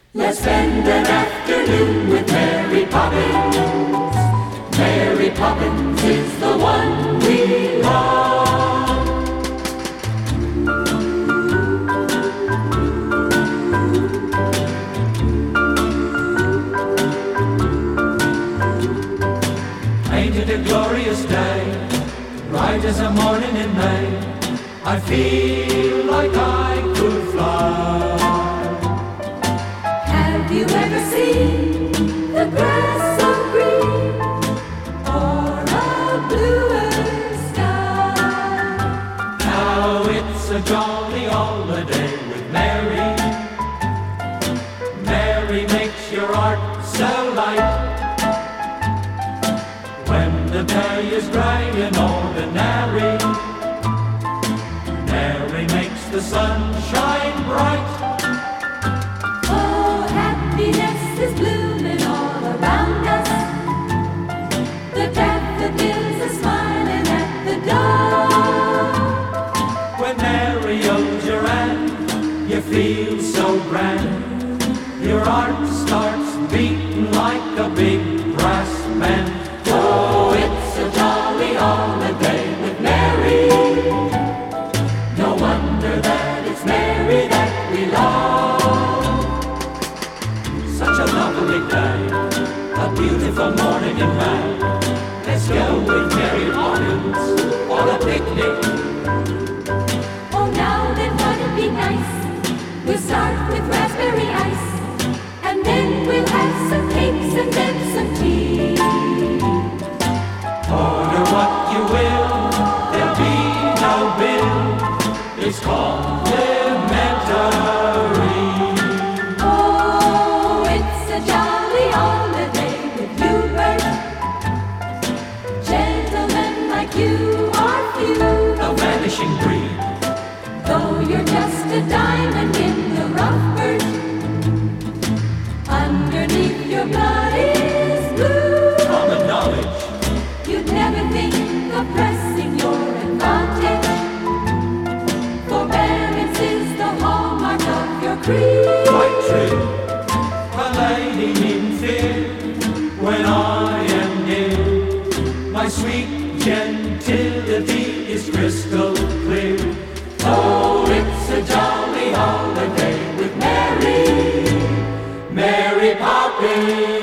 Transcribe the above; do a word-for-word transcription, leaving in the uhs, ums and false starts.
Let's spend an afternoon with Mary Poppins. Mary Poppins is the one we love. Ain't it a glorious day, bright as a morning in May? I feel like I could fly. Have you ever seen the grass so green or a bluer sky? Now it's a jolly holiday with Mary. Mary makes your heart so light. When the day is grey and ordinary, Mary makes the sun shine bright. Oh, happiness is blooming all around us. The daffodils are smiling at the door. When Mary holds your hand, you feel so grand. Your heart starts beating like a big brass band. Oh, it's a jolly holiday with Mary. No wonder that it's Mary that we love. Such a lovely day, a beautiful morning in May. Let's go with Mary Poppins on a picnic. Oh, now then wouldn't it be nice? We'll start with raspberry ice, and then we'll have some cakes and then some tea. Order what you will, there'll be no bill. It's complimentary. Oh, it's a jolly holiday with you, Bert. Gentlemen like you are few. A vanishing breed. Though you're just a diamond in the rough, Bert, underneath your blood is blue. Common knowledge. You'd never think of pressing your advantage. Forbearance is the hallmark of your creed. Quite true. A lady needn't fear when I am near. My sweet gentility is crystal clear. Oh, it's a jolly holiday with Mary, Mary Poppins.